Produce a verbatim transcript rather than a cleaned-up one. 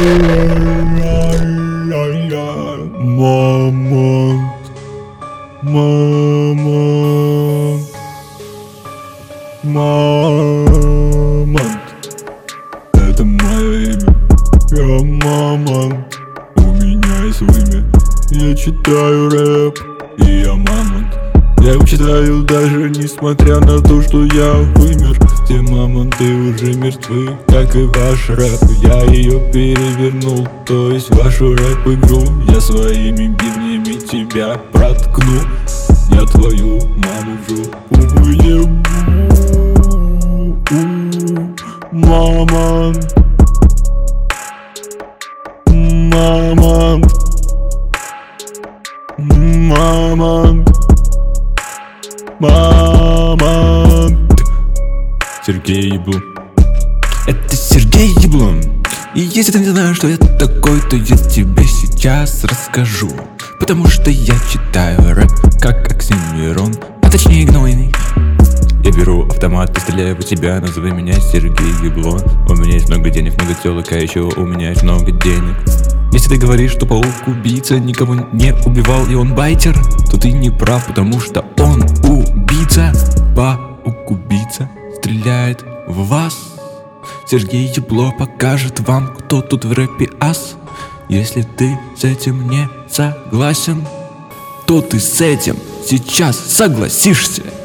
Мама, мама, мама, это мое имя, я мама. У меня есть имя, я читаю рэп, и я мамонт. Я его читаю даже несмотря на то, что я вымер. Все мамонты уже мертвы, как и ваш рэп. Я ее перевернул, то есть вашу рэп-игру. Я своими бивнями тебя проткну. Я твою маму в жопу ебу. Мама, мама, мама, мама. Сергей Еблун. Это Сергей Еблун. И если ты не знаешь, что я такой, то я тебе сейчас расскажу. Потому что я читаю рэп, как Оксимирон, а точнее гнойный. Я беру автомат и стреляю в тебя, назови меня Сергей Еблун. У меня есть много денег, много телок, а еще у меня есть много денег. Если ты говоришь, что паук-убийца никого не убивал и он байтер, то ты не прав, потому что он убийца. Паук-убийца стреляет в вас. Сергей Ебло покажет вам, кто тут в рэпе ас. Если ты с этим не согласен, то ты с этим сейчас согласишься.